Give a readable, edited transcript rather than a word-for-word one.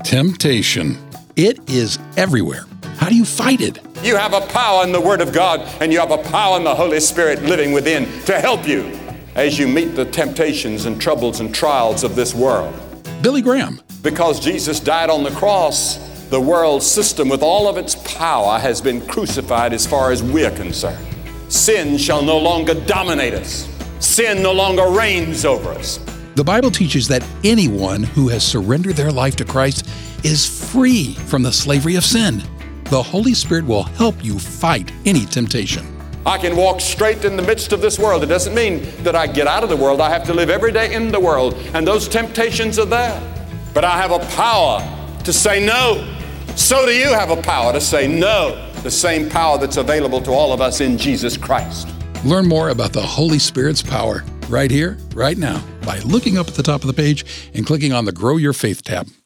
Temptation. It is everywhere. How do you fight it? You have a power in the Word of God, and you have a power in the Holy Spirit living within to help you as you meet the temptations and troubles and trials of this world. Billy Graham. Because Jesus died on the cross, the world system with all of its power has been crucified as far as we're concerned. Sin shall no longer dominate us. Sin no longer reigns over us. The Bible teaches that anyone who has surrendered their life to Christ is free from the slavery of sin. The Holy Spirit will help you fight any temptation. I can walk straight in the midst of this world. It doesn't mean that I get out of the world. I have to live every day in the world, and those temptations are there. But I have a power to say no. So do you have a power to say no. The same power that's available to all of us in Jesus Christ. Learn more about the Holy Spirit's power right here, right now, by looking up at the top of the page and clicking on the Grow Your Faith tab.